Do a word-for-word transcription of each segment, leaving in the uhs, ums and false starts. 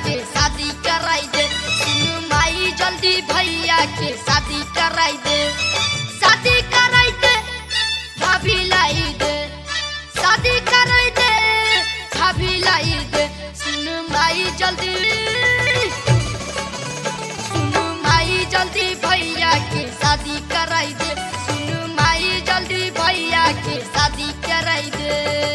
के शादी कराई दे। सुन माई जल्दी भैया के शादी कराई दे। शादी कराई दे भाभी लाई दे। शादी कराई दे भाभी लाई दे। सुन माई जल्दी सुन माई जल्दी भैया के शादी कराई दे। सुन माई जल्दी भैया के शादी कराई दे।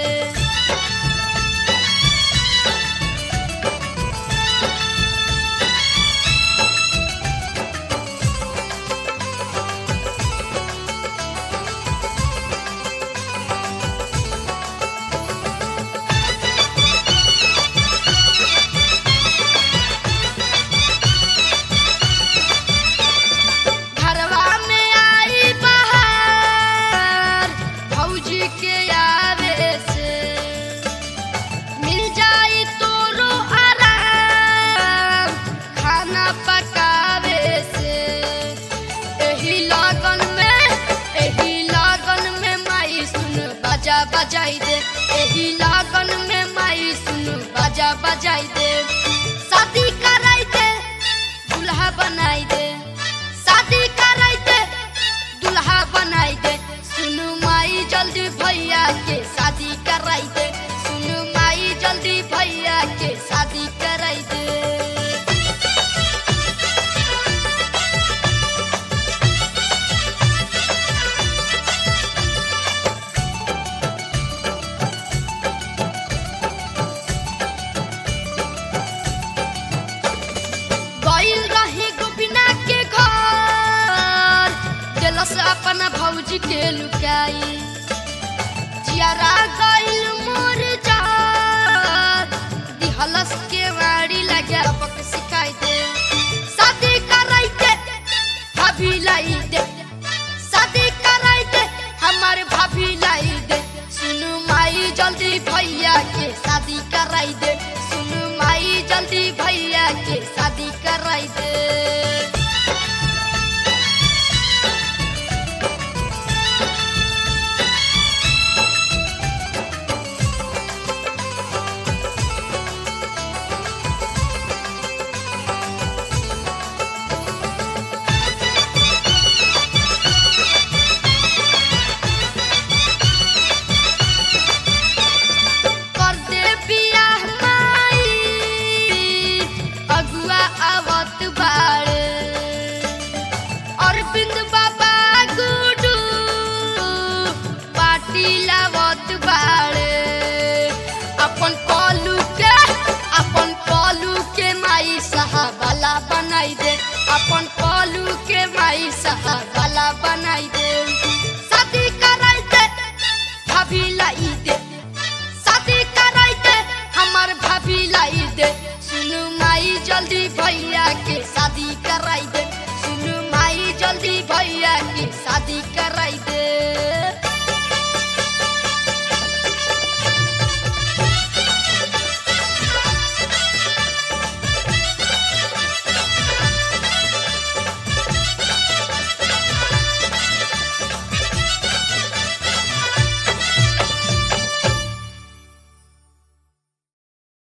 बजाई दे एही लागन में माई सुन बाजा बजाई दे। शादी कराई दे दुल्हा बनाई दे। शादी कराई दे दुल्हा बनाई दे। सुन माई जल्दी भैया के शादी कराई दे। सुन माई जल्दी भैया के शादी कराई दे। अपना भौजी के लुकाई जियारा गइल मोर जा दिहलस के वाड़ी लगे पक सिखाई दे। शादी कराई दे भाभी लाई दे। शादी कराई दे हमारे भाभी लाई दे। सुन माई जल्दी भैया के शादी कराई दे। सुन माई जल्दी भैया के शादी कराई दे। बनाई दे अपन पलू के माई सहारा बनाई दे। शादी कराई दे भाभी लाई दे। शादी कराई दे हमार भाभी लाई दे। सुन माई जल्दी भैया के शादी कराई दे। सुन माई जल्दी भैया के शादी कराई दे।